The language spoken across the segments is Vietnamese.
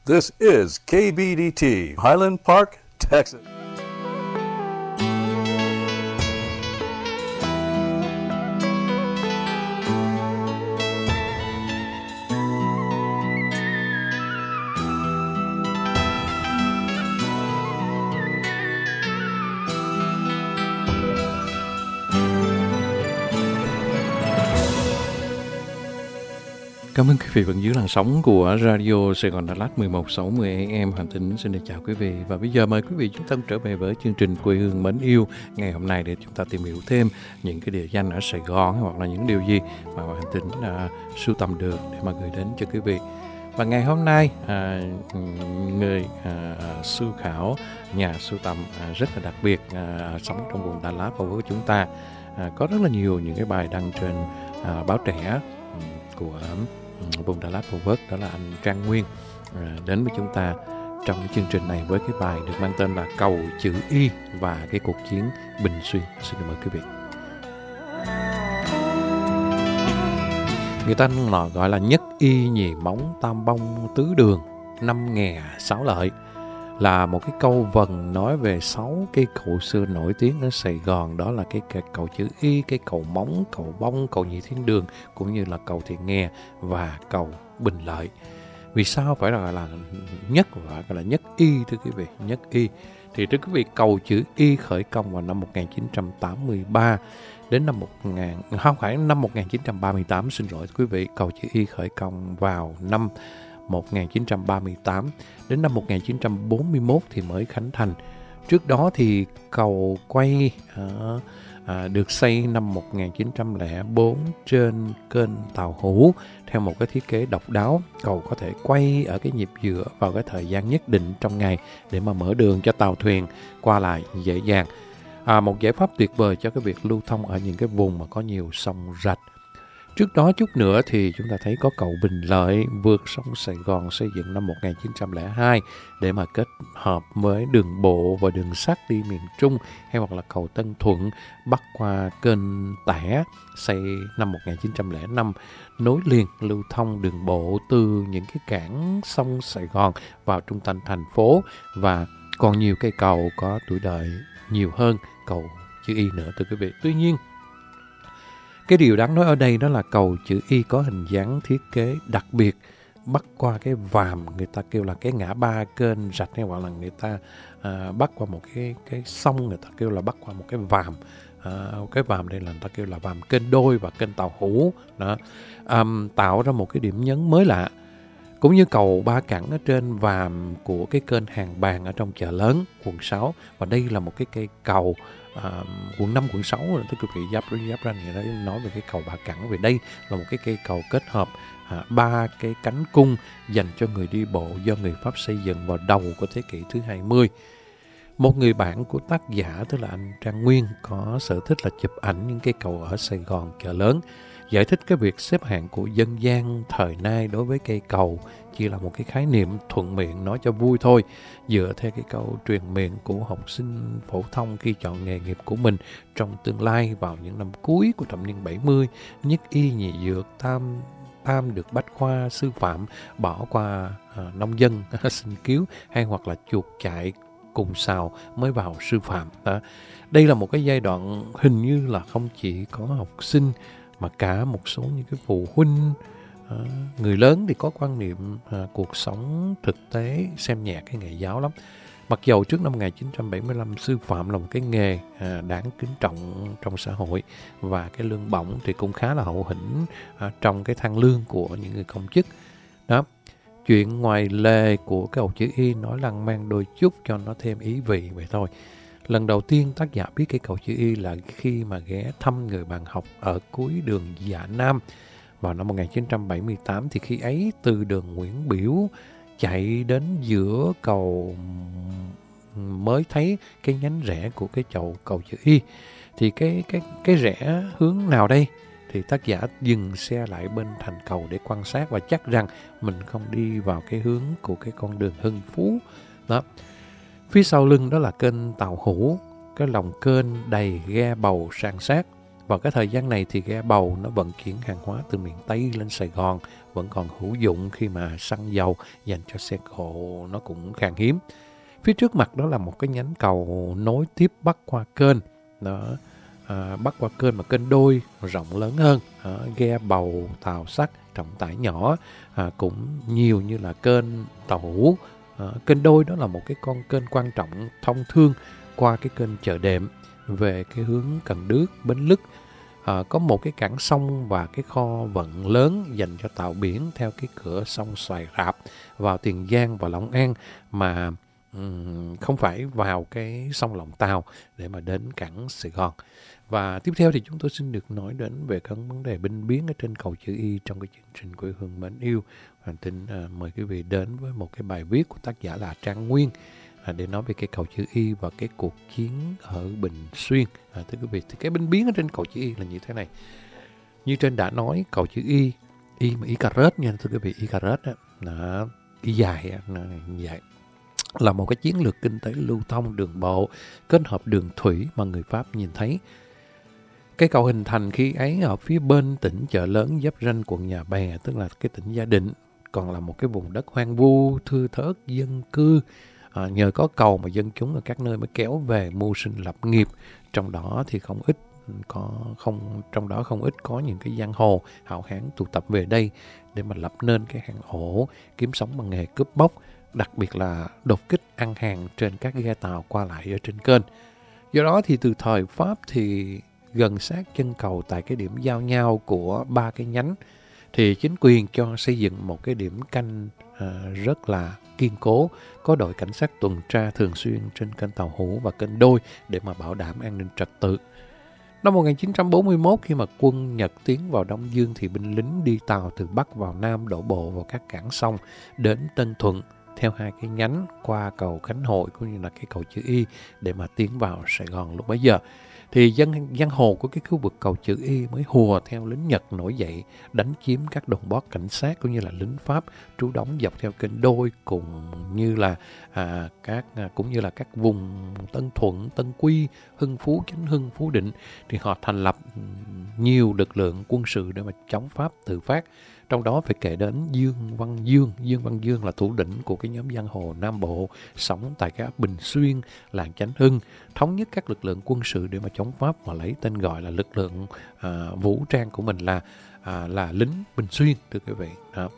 This is KBDT, Highland Park, Texas. Cảm ơn quý vị vẫn giữ làn sóng của Radio Sài Gòn Đà Lạt 1160 AM. Hoàng Tính xin được chào quý vị. Và bây giờ mời quý vị chúng ta trở về với chương trình Quê hương mến yêu ngày hôm nay để chúng ta tìm hiểu thêm những cái địa danh ở Sài Gòn hoặc là những điều gì mà Hoàng Tính sưu tầm được để mà gửi đến cho quý vị. Và ngày hôm nay người sưu khảo, nhà sưu tầm rất là đặc biệt sống trong vùng Đà Lạt và với chúng ta có rất là nhiều những cái bài đăng trên báo trẻ của vùng Đà Lạt Phú Quốc, đó là anh Trang Nguyên đến với chúng ta trong cái chương trình này với cái bài được mang tên là Cầu Chữ Y và cái cuộc chiến Bình Xuyên. Xin mời quý vị. Người ta gọi là nhất y nhì móng tam bông tứ đường năm nghè sáu lợi, là một cái câu vần nói về 6 cây cầu xưa nổi tiếng ở Sài Gòn. Đó là cái cầu Chữ Y, cái cầu Móng, cầu Bông, cầu Nhị Thiên Đường, cũng như là cầu Thiện Nghè và cầu Bình Lợi. Vì sao phải gọi là nhất, gọi là nhất y thưa quý vị? Nhất y thì thưa quý vị, cầu Chữ Y khởi công vào năm 1983 đến năm 1938, xin lỗi quý vị. Cầu Chữ Y khởi công vào năm 1938 đến năm 1941 thì mới khánh thành. Trước đó thì cầu quay được xây năm 1904 trên kênh Tàu Hủ theo một cái thiết kế độc đáo. Cầu có thể quay ở cái nhịp giữa vào cái thời gian nhất định trong ngày để mà mở đường cho tàu thuyền qua lại dễ dàng. Một giải pháp tuyệt vời cho cái việc lưu thông ở những cái vùng mà có nhiều sông rạch. Trước đó chút nữa thì chúng ta thấy có cầu Bình Lợi vượt sông Sài Gòn xây dựng năm 1902 để mà kết hợp với đường bộ và đường sắt đi miền Trung, hay hoặc là cầu Tân Thuận bắc qua kênh Tẻ xây năm 1905 nối liền lưu thông đường bộ từ những cái cảng sông Sài Gòn vào trung tâm thành phố, và còn nhiều cây cầu có tuổi đời nhiều hơn cầu Chữ Y nữa thưa quý vị. Tuy nhiên, cái điều đáng nói ở đây đó là cầu Chữ Y có hình dáng thiết kế đặc biệt, bắc qua cái vàm, người ta kêu là cái ngã ba kênh rạch, hay hoặc là người ta bắc qua một cái sông, người ta kêu là bắc qua một cái vàm. Cái vàm đây là người ta kêu là vàm kênh Đôi và kênh Tàu Hủ đó, tạo ra một cái điểm nhấn mới lạ. Cũng như cầu Ba Cẳng ở trên vàm của cái kênh Hàng Bàng ở trong chợ lớn quận 6. Và đây là một cái cây cầu quận 5, quận 6 rồi, quý vị giáp ranh người ta nói về cái cầu Ba Cẳng. Về đây là một cái cây cầu kết hợp 3 cái cánh cung dành cho người đi bộ do người Pháp xây dựng vào đầu của thế kỷ thứ 20. Một người bạn của tác giả, tức là anh Trang Nguyên, có sở thích là chụp ảnh những cây cầu ở Sài Gòn chợ lớn, giải thích cái việc xếp hạng của dân gian thời nay đối với cây cầu chỉ là một cái khái niệm thuận miệng nói cho vui thôi, dựa theo cái câu truyền miệng của học sinh phổ thông khi chọn nghề nghiệp của mình trong tương lai vào những năm cuối của thập niên 70. Nhất y nhì dược, tam được bách khoa, sư phạm bỏ qua nông dân sinh cứu, hay hoặc là chuột chạy cùng sào mới vào sư phạm đó. Đây là một cái giai đoạn hình như là không chỉ có học sinh mà cả một số những cái phụ huynh, người lớn thì có quan niệm cuộc sống thực tế, xem nhẹ cái nghề giáo lắm. Mặc dầu trước năm 1975 sư phạm là một cái nghề đáng kính trọng trong xã hội, và cái lương bổng thì cũng khá là hậu hĩnh trong cái thang lương của những người công chức đó. Chuyện ngoài lề của cái cầu Chữ Y nói lăng mang đôi chút cho nó thêm ý vị vậy thôi. Lần đầu tiên tác giả biết cái cầu Chữ Y là khi mà ghé thăm người bạn học ở cuối đường Dạ Nam vào năm 1978. Thì khi ấy từ đường Nguyễn Biểu chạy đến giữa cầu mới thấy cái nhánh rẽ của cái cầu Chữ Y. Thì cái rẽ hướng nào đây? Thì tác giả dừng xe lại bên thành cầu để quan sát và chắc rằng mình không đi vào cái hướng của cái con đường Hưng Phú đó. Phía sau lưng đó là kênh Tàu Hủ, cái lòng kênh đầy ghe bầu san sát, Vào cái thời gian này thì ghe Bầu nó vận chuyển hàng hóa từ miền Tây lên Sài Gòn vẫn còn hữu dụng khi mà xăng dầu dành cho xe cộ nó cũng khan hiếm. Phía trước mặt đó là một cái nhánh cầu nối tiếp bắc qua kênh. Đó, bắc qua kênh mà kênh đôi rộng lớn hơn. Ghe Bầu tàu sắt trọng tải nhỏ cũng nhiều như là kênh Tàu Hủ. Kênh đôi đó là một cái con kênh quan trọng thông thương qua cái kênh Chợ Đệm về cái hướng Cần Đước, Bến Lức. Có một cái cảng sông và cái kho vận lớn dành cho tàu biển theo cái cửa sông Xoài Rạp vào Tiền Giang và Long An, mà không phải vào cái sông Lòng Tàu để mà đến cảng Sài Gòn. Và tiếp theo thì chúng tôi xin được nói đến về các vấn đề binh biến ở trên cầu chữ Y trong cái chương trình Quê Hương Mến Yêu. Hoàn Tín mời quý vị đến với một cái bài viết của tác giả là Trang Nguyên để nói về cái cầu chữ Y và cái cuộc chiến ở Bình Xuyên. Thưa quý vị, thì cái binh biến ở trên cầu chữ Y là như thế này. Như trên đã nói, cầu chữ Y mà Y cà rết nha, thưa quý vị, Y cà rết đó, Y dài như vậy, là một cái chiến lược kinh tế lưu thông đường bộ kết hợp đường thủy mà người Pháp nhìn thấy. Cái cầu hình thành khi ấy ở phía bên tỉnh Chợ Lớn giáp ranh quận Nhà Bè, tức là cái tỉnh Gia Định, còn là một cái vùng đất hoang vu, thưa thớt dân cư. Nhờ có cầu mà dân chúng ở các nơi mới kéo về mưu sinh lập nghiệp. Trong đó thì không ít có những cái giang hồ hào hán tụ tập về đây để mà lập nên cái hang ổ kiếm sống bằng nghề cướp bóc, đặc biệt là đột kích ăn hàng trên các ghe tàu qua lại ở trên kênh. Do đó thì từ thời Pháp thì gần sát chân cầu tại cái điểm giao nhau của ba cái nhánh thì chính quyền cho xây dựng một cái điểm canh rất là kiên cố, có đội cảnh sát tuần tra thường xuyên trên kênh Tàu Hủ và kênh Đôi để mà bảo đảm an ninh trật tự. Năm 1941, khi mà quân Nhật tiến vào Đông Dương thì binh lính đi tàu từ Bắc vào Nam đổ bộ vào các cảng sông đến Tân Thuận theo hai cái nhánh qua cầu Khánh Hội cũng như là cái cầu chữ Y để mà tiến vào Sài Gòn lúc bấy giờ. Thì giang hồ của cái khu vực cầu chữ Y mới hùa theo lính Nhật nổi dậy đánh chiếm các đồn bót cảnh sát cũng như là lính Pháp trú đóng dọc theo kênh Đôi cũng như là các vùng Tân Thuận, Tân Quy, Hưng Phú, Chánh Hưng, Phú Định. Thì họ thành lập nhiều lực lượng quân sự để mà chống Pháp tự phát. Trong đó phải kể đến Dương Văn Dương. Dương Văn Dương là thủ lĩnh của cái nhóm giang hồ Nam Bộ sống tại cái ấp Bình Xuyên, làng Chánh Hưng, thống nhất các lực lượng quân sự để mà chống Pháp và lấy tên gọi là lực lượng vũ trang của mình là lính Bình Xuyên, thưa quý vị.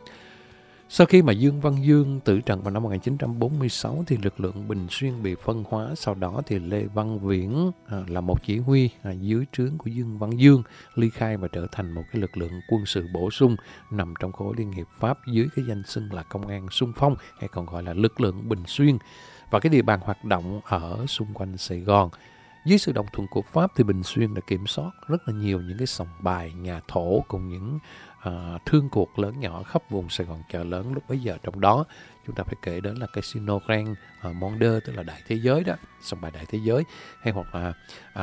Sau khi mà Dương Văn Dương tử trận vào năm 1946 thì lực lượng Bình Xuyên bị phân hóa. Sau đó thì Lê Văn Viễn là một chỉ huy dưới trướng của Dương Văn Dương ly khai và trở thành một cái lực lượng quân sự bổ sung nằm trong khối Liên hiệp Pháp dưới cái danh xưng là Công an Xung phong hay còn gọi là lực lượng Bình Xuyên. Và cái địa bàn hoạt động ở xung quanh Sài Gòn. Dưới sự đồng thuận của Pháp thì Bình Xuyên đã kiểm soát rất là nhiều những cái sòng bài, nhà thổ cùng những thương cuộc lớn nhỏ khắp vùng Sài Gòn Chợ Lớn lúc bấy giờ. Trong đó chúng ta phải kể đến là Casino Grand Monde, tức là Đại Thế Giới đó, sòng bài Đại Thế Giới, hay hoặc là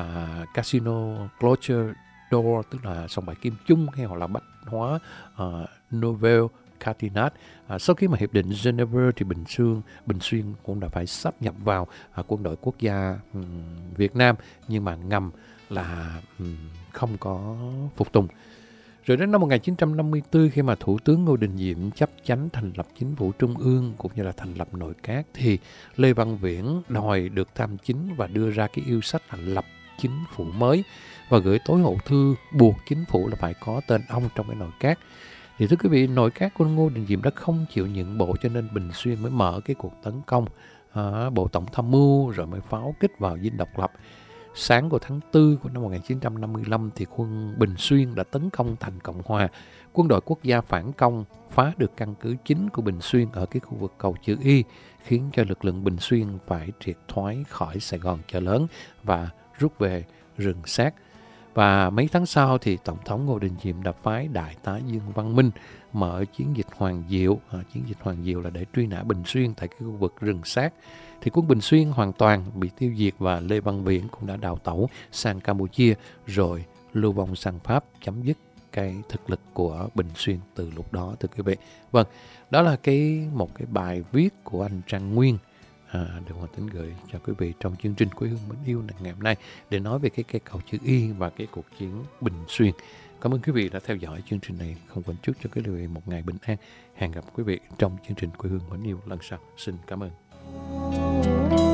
Casino Clocher Door, tức là sòng bài Kim Chung, hay hoặc là Bách Hóa Nouvelle Catinat. Sau khi mà hiệp định Geneva thì Bình Xuyên cũng đã phải sáp nhập vào quân đội quốc gia Việt Nam, nhưng mà ngầm là không có phục tùng. Rồi đến năm 1954, khi mà Thủ tướng Ngô Đình Diệm chấp chánh thành lập chính phủ trung ương cũng như là thành lập nội các, thì Lê Văn Viễn đòi được tham chính và đưa ra cái yêu sách là lập chính phủ mới và gửi tối hậu thư buộc chính phủ là phải có tên ông trong cái nội các. Thì thưa quý vị, nội các của Ngô Đình Diệm đã không chịu nhượng bộ, cho nên Bình Xuyên mới mở cái cuộc tấn công Bộ Tổng Tham mưu, rồi mới pháo kích vào Dinh Độc Lập. Sáng của tháng 4 của năm 1955 thì quân Bình Xuyên đã tấn công thành Cộng Hòa. Quân đội quốc gia phản công phá được căn cứ chính của Bình Xuyên ở cái khu vực cầu chữ Y, khiến cho lực lượng Bình Xuyên phải triệt thoái khỏi Sài Gòn Chợ Lớn và rút về rừng Sát. Và mấy tháng sau thì Tổng thống Ngô Đình Diệm đã phái Đại tá Dương Văn Minh mở chiến dịch Hoàng Diệu. Chiến dịch Hoàng Diệu là để truy nã Bình Xuyên tại cái khu vực rừng Sát. Thì quân Bình Xuyên hoàn toàn bị tiêu diệt và Lê Văn Viễn cũng đã đào tẩu sang Campuchia rồi lưu vong sang Pháp, chấm dứt cái thực lực của Bình Xuyên từ lúc đó, thưa quý vị. Vâng, đó là một cái bài viết của anh Trang Nguyên được Hoàng Tính gửi cho quý vị trong chương trình Quê hương mến yêu ngày hôm nay để nói về cái cây cầu chữ Y và cái cuộc chiến Bình Xuyên. Cảm ơn quý vị đã theo dõi chương trình này. Không quên chúc cho quý vị một ngày bình an. Hẹn gặp quý vị trong chương trình Quê hương mến yêu lần sau. Xin cảm ơn.